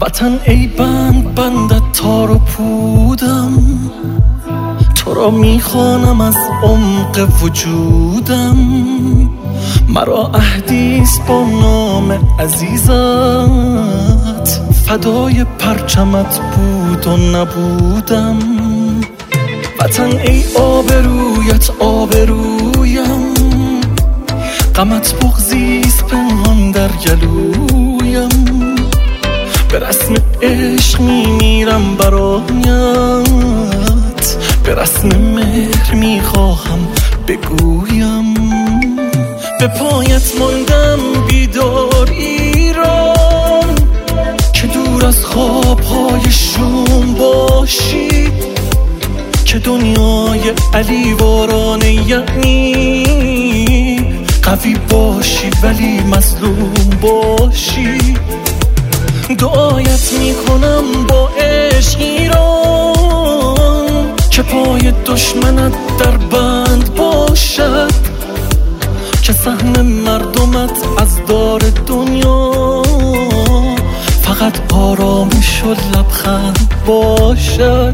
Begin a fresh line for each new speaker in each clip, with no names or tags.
وطن ای بندت تار و پودم، تو را میخوانم از عمق وجودم. مرا عهدیست با نام عزیزت، فدای پرچمت بود و نبودم. وطن ای آبرویت آبرویم، غمت بغضیست پنهان در گلویم. به رسم عشق میمیرم برایت، به رسم مهر میخواهم بگویم. به پایت ماندم بیدار ایران، که دور از خوابهای شوم باشی. که دنیای علی وارانه یعنی قوی باشی ولی مظلوم باشی. دعایت میکنم با عشق ایران، که پای دشمنت در بند باشد. که سهم مردمت از دار دنیا فقط آرامش و لبخند باشد.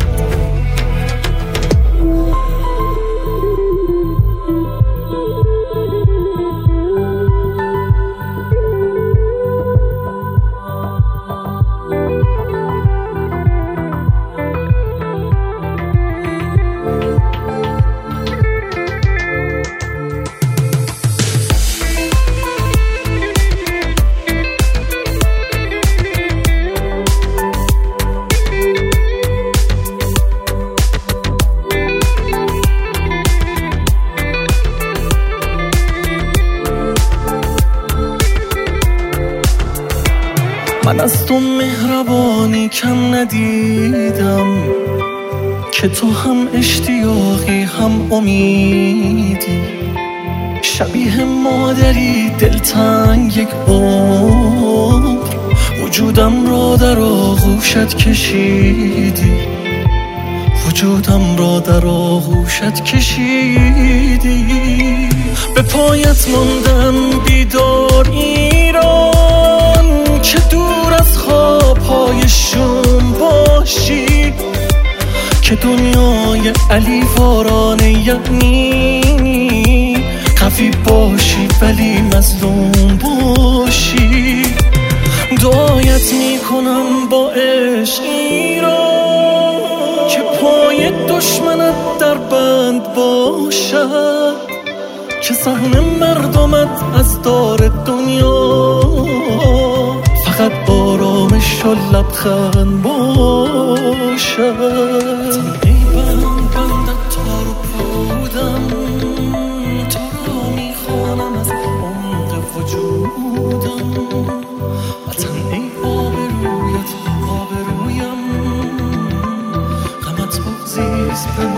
من از تو مهربانی کم ندیدم، که تو هم اشتیاقی هم امیدی. شبیه مادری دلتنگ یک عمر، وجودم را در آغوشت کشیدی. وجودم را در آغوشت کشیدی. به پایت ماندم بیدار ایران، که دور از خوابهای شوم باشی. که دنیای علی وارانه یعنی قوی باشی ولی مظلوم باشی. دعایت میکنم با عشق ایران، که پای دشمنت در بند باشد. که سهم مردمت از دار دنیا فقط آرامش و لبخند باشد. ای بندت تار و پودم، تو را میخوانم از عمق وجودم. وطن ای آبرویت آبرویم، غمت بغضیست